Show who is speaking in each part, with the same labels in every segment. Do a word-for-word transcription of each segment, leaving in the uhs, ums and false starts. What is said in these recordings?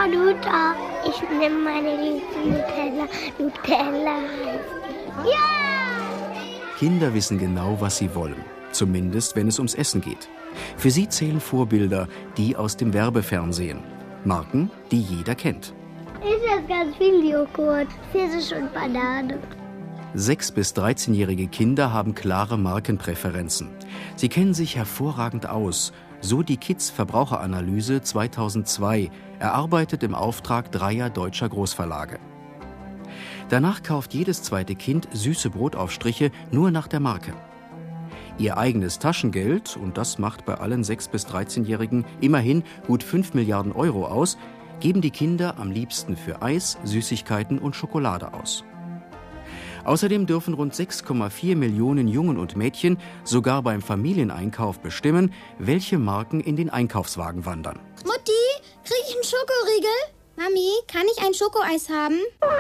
Speaker 1: Oh, Nutella. Ich nehme meine liebste Nutella. Nutella heißt. Ja!
Speaker 2: Kinder wissen genau, was sie wollen. Zumindest, wenn es ums Essen geht. Für sie zählen Vorbilder, die aus dem Werbefernsehen. Marken, die jeder kennt.
Speaker 1: Ich esse ganz viel Joghurt, Pfirsich und Banane.
Speaker 2: sechs- bis dreizehnjährige Kinder haben klare Markenpräferenzen. Sie kennen sich hervorragend aus. So die Kids-Verbraucheranalyse zweitausendzwei, erarbeitet im Auftrag dreier deutscher Großverlage. Danach kauft jedes zweite Kind süße Brotaufstriche nur nach der Marke. Ihr eigenes Taschengeld, und das macht bei allen sechs- bis dreizehnjährigen immerhin gut fünf Milliarden Euro aus, geben die Kinder am liebsten für Eis, Süßigkeiten und Schokolade aus. Außerdem dürfen rund sechs Komma vier Millionen Jungen und Mädchen sogar beim Familieneinkauf bestimmen, welche Marken in den Einkaufswagen wandern.
Speaker 3: Mutti, krieg ich einen Schokoriegel? Mami, kann ich ein Schokoeis haben?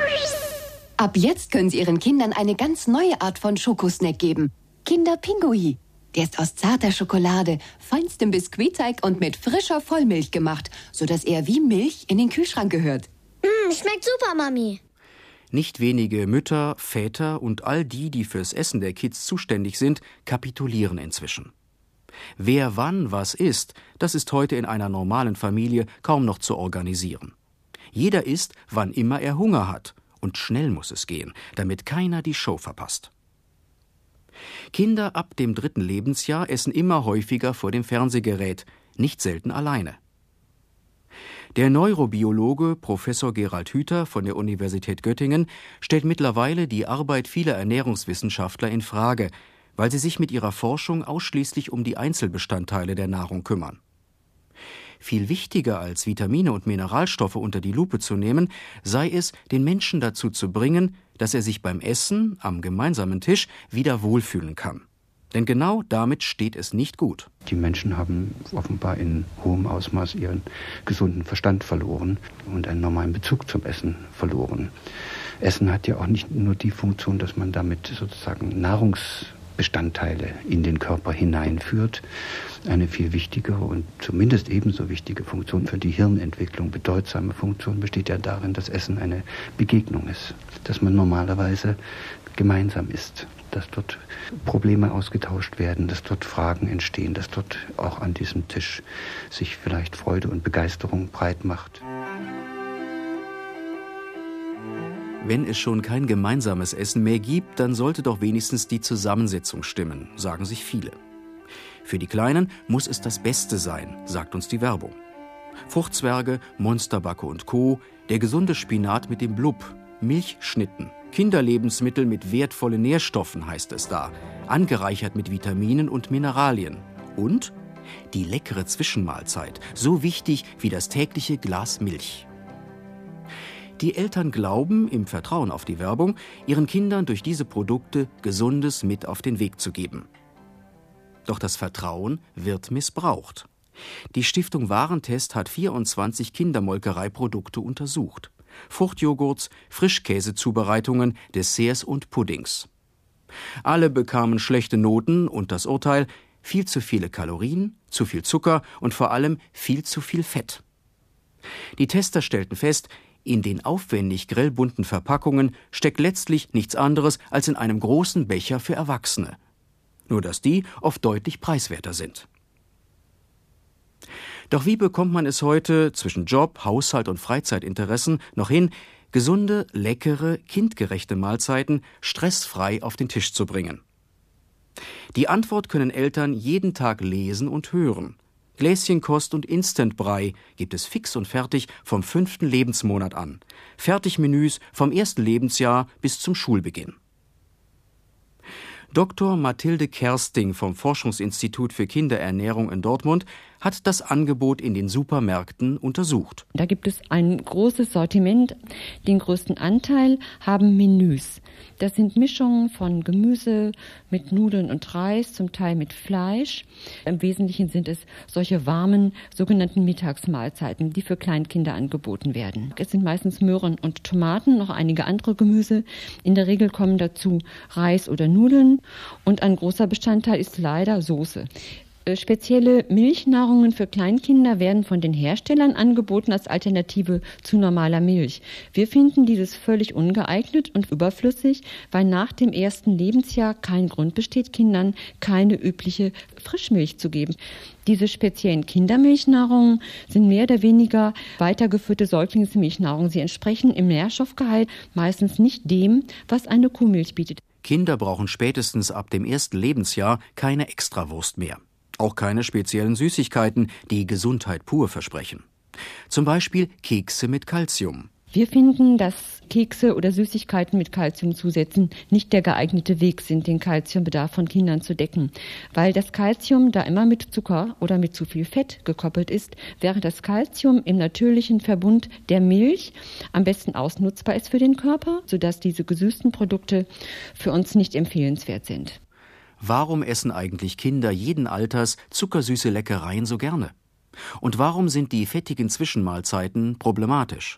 Speaker 4: Ab jetzt können Sie Ihren Kindern eine ganz neue Art von Schokosnack geben. Kinderpingui. Der ist aus zarter Schokolade, feinstem Biskuitteig und mit frischer Vollmilch gemacht, sodass er wie Milch in den Kühlschrank gehört.
Speaker 3: Mm, schmeckt super, Mami.
Speaker 2: Nicht wenige Mütter, Väter und all die, die fürs Essen der Kids zuständig sind, kapitulieren inzwischen. Wer wann was isst, das ist heute in einer normalen Familie kaum noch zu organisieren. Jeder isst, wann immer er Hunger hat. Und schnell muss es gehen, damit keiner die Show verpasst. Kinder ab dem dritten Lebensjahr essen immer häufiger vor dem Fernsehgerät, nicht selten alleine. Der Neurobiologe Professor Gerald Hüther von der Universität Göttingen stellt mittlerweile die Arbeit vieler Ernährungswissenschaftler in Frage, weil sie sich mit ihrer Forschung ausschließlich um die Einzelbestandteile der Nahrung kümmern. Viel wichtiger als Vitamine und Mineralstoffe unter die Lupe zu nehmen, sei es, den Menschen dazu zu bringen, dass er sich beim Essen am gemeinsamen Tisch wieder wohlfühlen kann. Denn genau damit steht es nicht gut.
Speaker 5: Die Menschen haben offenbar in hohem Ausmaß ihren gesunden Verstand verloren und einen normalen Bezug zum Essen verloren. Essen hat ja auch nicht nur die Funktion, dass man damit sozusagen Nahrungsbestandteile in den Körper hineinführt. Eine viel wichtigere und zumindest ebenso wichtige Funktion für die Hirnentwicklung, bedeutsame Funktion, besteht ja darin, dass Essen eine Begegnung ist. Dass man normalerweise gemeinsam isst, dass dort Probleme ausgetauscht werden, dass dort Fragen entstehen, dass dort auch an diesem Tisch sich vielleicht Freude und Begeisterung breit macht.
Speaker 2: Wenn es schon kein gemeinsames Essen mehr gibt, dann sollte doch wenigstens die Zusammensetzung stimmen, sagen sich viele. Für die Kleinen muss es das Beste sein, sagt uns die Werbung. Fruchtzwerge, Monsterbacke und Co., der gesunde Spinat mit dem Blub, Milchschnitten, Kinderlebensmittel mit wertvollen Nährstoffen, heißt es da, angereichert mit Vitaminen und Mineralien. Und die leckere Zwischenmahlzeit, so wichtig wie das tägliche Glas Milch. Die Eltern glauben, im Vertrauen auf die Werbung, ihren Kindern durch diese Produkte Gesundes mit auf den Weg zu geben. Doch das Vertrauen wird missbraucht. Die Stiftung Warentest hat vierundzwanzig Kindermolkereiprodukte untersucht. Fruchtjoghurts, Frischkäsezubereitungen, Desserts und Puddings. Alle bekamen schlechte Noten und das Urteil: viel zu viele Kalorien, zu viel Zucker und vor allem viel zu viel Fett. Die Tester stellten fest, in den aufwendig grellbunten Verpackungen steckt letztlich nichts anderes als in einem großen Becher für Erwachsene. Nur dass die oft deutlich preiswerter sind. Doch wie bekommt man es heute zwischen Job, Haushalt und Freizeitinteressen noch hin, gesunde, leckere, kindgerechte Mahlzeiten stressfrei auf den Tisch zu bringen? Die Antwort können Eltern jeden Tag lesen und hören. Gläschenkost und Instantbrei gibt es fix und fertig vom fünften Lebensmonat an. Fertigmenüs vom ersten Lebensjahr bis zum Schulbeginn. Doktor Mathilde Kersting vom Forschungsinstitut für Kinderernährung in Dortmund hat das Angebot in den Supermärkten untersucht.
Speaker 6: Da gibt es ein großes Sortiment. Den größten Anteil haben Menüs. Das sind Mischungen von Gemüse mit Nudeln und Reis, zum Teil mit Fleisch. Im Wesentlichen sind es solche warmen, sogenannten Mittagsmahlzeiten, die für Kleinkinder angeboten werden. Es sind meistens Möhren und Tomaten, noch einige andere Gemüse. In der Regel kommen dazu Reis oder Nudeln. Und ein großer Bestandteil ist leider Soße. Spezielle Milchnahrungen für Kleinkinder werden von den Herstellern angeboten als Alternative zu normaler Milch. Wir finden dieses völlig ungeeignet und überflüssig, weil nach dem ersten Lebensjahr kein Grund besteht, Kindern keine übliche Frischmilch zu geben. Diese speziellen Kindermilchnahrungen sind mehr oder weniger weitergeführte Säuglingsmilchnahrungen. Sie entsprechen im Nährstoffgehalt meistens nicht dem, was eine Kuhmilch bietet.
Speaker 2: Kinder brauchen spätestens ab dem ersten Lebensjahr keine Extrawurst mehr. Auch keine speziellen Süßigkeiten, die Gesundheit pur versprechen. Zum Beispiel Kekse mit Calcium.
Speaker 6: Wir finden, dass Kekse oder Süßigkeiten mit Calcium zusetzen nicht der geeignete Weg sind, den Calciumbedarf von Kindern zu decken. Weil das Calcium da immer mit Zucker oder mit zu viel Fett gekoppelt ist, während das Calcium im natürlichen Verbund der Milch am besten ausnutzbar ist für den Körper, sodass diese gesüßten Produkte für uns nicht empfehlenswert sind.
Speaker 2: Warum essen eigentlich Kinder jeden Alters zuckersüße Leckereien so gerne? Und warum sind die fettigen Zwischenmahlzeiten problematisch?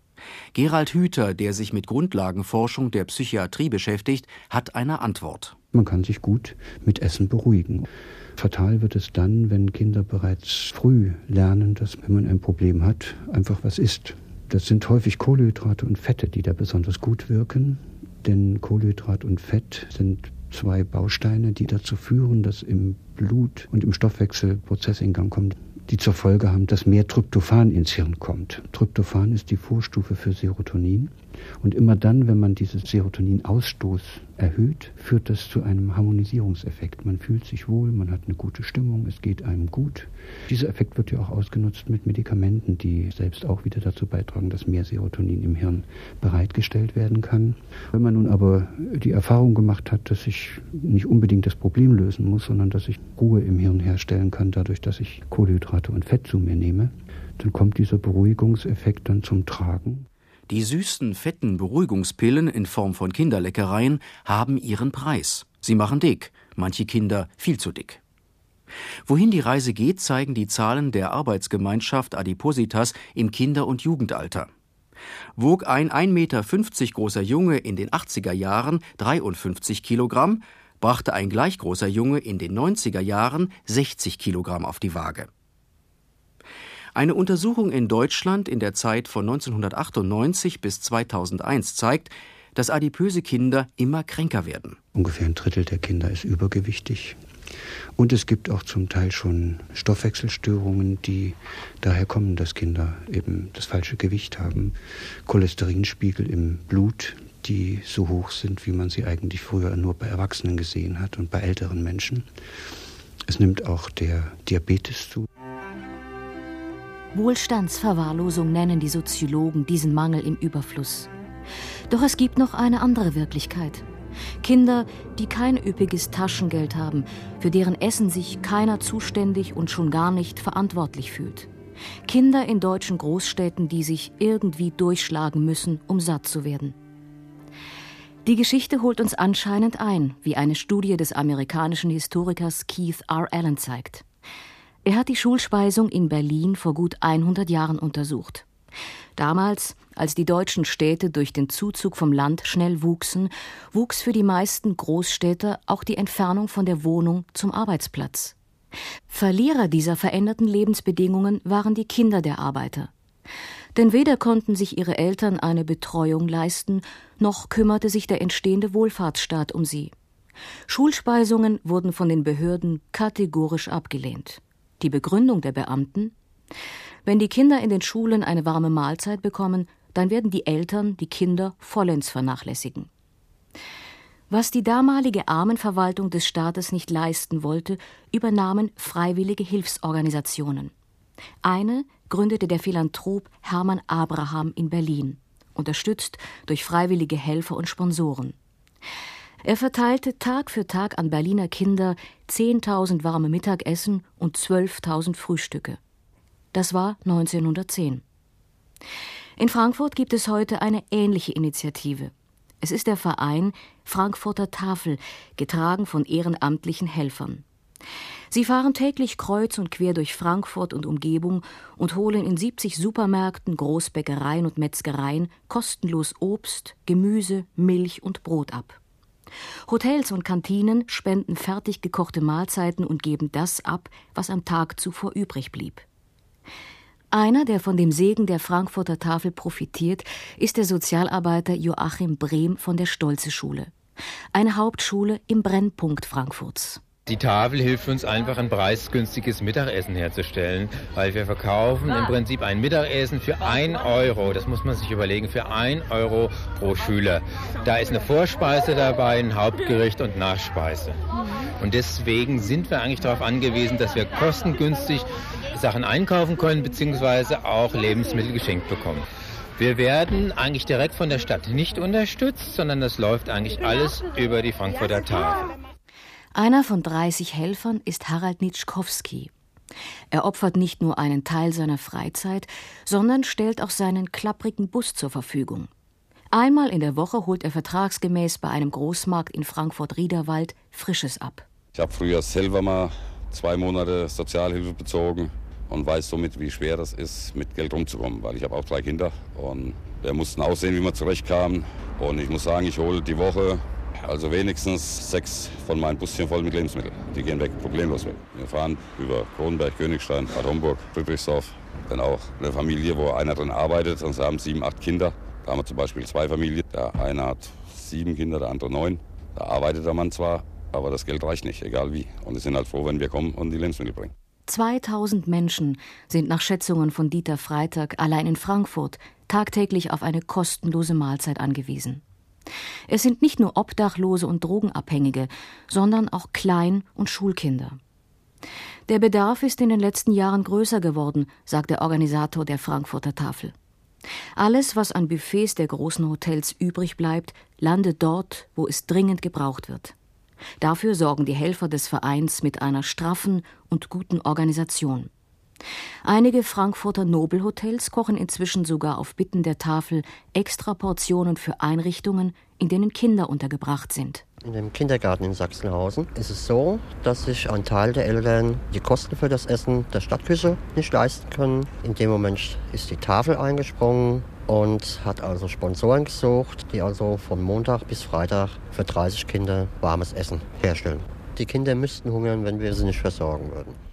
Speaker 2: Gerald Hüther, der sich mit Grundlagenforschung der Psychiatrie beschäftigt, hat eine Antwort.
Speaker 5: Man kann sich gut mit Essen beruhigen. Fatal wird es dann, wenn Kinder bereits früh lernen, dass, wenn man ein Problem hat, einfach was isst. Das sind häufig Kohlenhydrate und Fette, die da besonders gut wirken. Denn Kohlenhydrat und Fett sind zwei Bausteine, die dazu führen, dass im Blut und im Stoffwechsel Prozesse in Gang kommen, die zur Folge haben, dass mehr Tryptophan ins Hirn kommt. Tryptophan ist die Vorstufe für Serotonin. Und immer dann, wenn man diesen Serotoninausstoß erhöht, führt das zu einem Harmonisierungseffekt. Man fühlt sich wohl, man hat eine gute Stimmung, es geht einem gut. Dieser Effekt wird ja auch ausgenutzt mit Medikamenten, die selbst auch wieder dazu beitragen, dass mehr Serotonin im Hirn bereitgestellt werden kann. Wenn man nun aber die Erfahrung gemacht hat, dass ich nicht unbedingt das Problem lösen muss, sondern dass ich Ruhe im Hirn herstellen kann, dadurch, dass ich Kohlenhydrate und Fett zu mir nehme, dann kommt dieser Beruhigungseffekt dann zum Tragen.
Speaker 2: Die süßen, fetten Beruhigungspillen in Form von Kinderleckereien haben ihren Preis. Sie machen dick, manche Kinder viel zu dick. Wohin die Reise geht, zeigen die Zahlen der Arbeitsgemeinschaft Adipositas im Kinder- und Jugendalter. Wog ein ein Meter fünfzig großer Junge in den achtziger Jahren dreiundfünfzig Kilogramm, brachte ein gleich großer Junge in den neunziger Jahren sechzig Kilogramm auf die Waage. Eine Untersuchung in Deutschland in der Zeit von neunzehnhundertachtundneunzig bis zweitausendeins zeigt, dass adipöse Kinder immer kränker werden.
Speaker 5: Ungefähr ein Drittel der Kinder ist übergewichtig. Und es gibt auch zum Teil schon Stoffwechselstörungen, die daher kommen, dass Kinder eben das falsche Gewicht haben. Cholesterinspiegel im Blut, die so hoch sind, wie man sie eigentlich früher nur bei Erwachsenen gesehen hat und bei älteren Menschen. Es nimmt auch der Diabetes zu.
Speaker 7: Wohlstandsverwahrlosung nennen die Soziologen diesen Mangel im Überfluss. Doch es gibt noch eine andere Wirklichkeit. Kinder, die kein üppiges Taschengeld haben, für deren Essen sich keiner zuständig und schon gar nicht verantwortlich fühlt. Kinder in deutschen Großstädten, die sich irgendwie durchschlagen müssen, um satt zu werden. Die Geschichte holt uns anscheinend ein, wie eine Studie des amerikanischen Historikers Keith R. Allen zeigt. Er hat die Schulspeisung in Berlin vor gut hundert Jahren untersucht. Damals, als die deutschen Städte durch den Zuzug vom Land schnell wuchsen, wuchs für die meisten Großstädter auch die Entfernung von der Wohnung zum Arbeitsplatz. Verlierer dieser veränderten Lebensbedingungen waren die Kinder der Arbeiter. Denn weder konnten sich ihre Eltern eine Betreuung leisten, noch kümmerte sich der entstehende Wohlfahrtsstaat um sie. Schulspeisungen wurden von den Behörden kategorisch abgelehnt. Die Begründung der Beamten: Wenn die Kinder in den Schulen eine warme Mahlzeit bekommen, dann werden die Eltern die Kinder vollends vernachlässigen. Was die damalige Armenverwaltung des Staates nicht leisten wollte, übernahmen freiwillige Hilfsorganisationen. Eine gründete der Philanthrop Hermann Abraham in Berlin, unterstützt durch freiwillige Helfer und Sponsoren. Er verteilte Tag für Tag an Berliner Kinder zehntausend warme Mittagessen und zwölftausend Frühstücke. Das war neunzehnhundertzehn. In Frankfurt gibt es heute eine ähnliche Initiative. Es ist der Verein Frankfurter Tafel, getragen von ehrenamtlichen Helfern. Sie fahren täglich kreuz und quer durch Frankfurt und Umgebung und holen in siebzig Supermärkten, Großbäckereien und Metzgereien kostenlos Obst, Gemüse, Milch und Brot ab. Hotels und Kantinen spenden fertig gekochte Mahlzeiten und geben das ab, was am Tag zuvor übrig blieb. Einer, der von dem Segen der Frankfurter Tafel profitiert, ist der Sozialarbeiter Joachim Brehm von der Stolze-Schule. Eine Hauptschule im Brennpunkt Frankfurts.
Speaker 8: Die Tafel hilft uns einfach, ein preisgünstiges Mittagessen herzustellen, weil wir verkaufen im Prinzip ein Mittagessen für ein Euro. Das muss man sich überlegen, für ein Euro pro Schüler. Da ist eine Vorspeise dabei, ein Hauptgericht und Nachspeise. Und deswegen sind wir eigentlich darauf angewiesen, dass wir kostengünstig Sachen einkaufen können, beziehungsweise auch Lebensmittel geschenkt bekommen. Wir werden eigentlich direkt von der Stadt nicht unterstützt, sondern das läuft eigentlich alles über die Frankfurter Tafel.
Speaker 7: Einer von dreißig Helfern ist Harald Nitschkowski. Er opfert nicht nur einen Teil seiner Freizeit, sondern stellt auch seinen klapprigen Bus zur Verfügung. Einmal in der Woche holt er vertragsgemäß bei einem Großmarkt in Frankfurt-Riederwald Frisches ab.
Speaker 9: Ich habe früher selber mal zwei Monate Sozialhilfe bezogen und weiß somit, wie schwer das ist, mit Geld rumzukommen, weil ich habe auch drei Kinder und wir mussten auch sehen, wie wir zurechtkamen. Und ich muss sagen, ich hole die Woche also wenigstens sechs von meinen Buschen voll mit Lebensmitteln. Die gehen weg, problemlos weg. Wir fahren über Kronenberg, Königstein, Bad Homburg, Friedrichsdorf. Dann auch eine Familie, wo einer drin arbeitet und sie haben sieben, acht Kinder. Da haben wir zum Beispiel zwei Familien. Der eine hat sieben Kinder, der andere neun. Da arbeitet der Mann zwar, aber das Geld reicht nicht, egal wie. Und die sind halt froh, wenn wir kommen und die Lebensmittel bringen.
Speaker 7: zweitausend Menschen sind nach Schätzungen von Dieter Freitag allein in Frankfurt tagtäglich auf eine kostenlose Mahlzeit angewiesen. Es sind nicht nur Obdachlose und Drogenabhängige, sondern auch Klein- und Schulkinder. Der Bedarf ist in den letzten Jahren größer geworden, sagt der Organisator der Frankfurter Tafel. Alles, was an Buffets der großen Hotels übrig bleibt, landet dort, wo es dringend gebraucht wird. Dafür sorgen die Helfer des Vereins mit einer straffen und guten Organisation. Einige Frankfurter Nobelhotels kochen inzwischen sogar auf Bitten der Tafel extra Portionen für Einrichtungen, in denen Kinder untergebracht sind.
Speaker 10: In dem Kindergarten in Sachsenhausen ist es so, dass sich ein Teil der Eltern die Kosten für das Essen der Stadtküche nicht leisten können. In dem Moment ist die Tafel eingesprungen und hat also Sponsoren gesucht, die also von Montag bis Freitag für dreißig Kinder warmes Essen herstellen. Die Kinder müssten hungern, wenn wir sie nicht versorgen würden.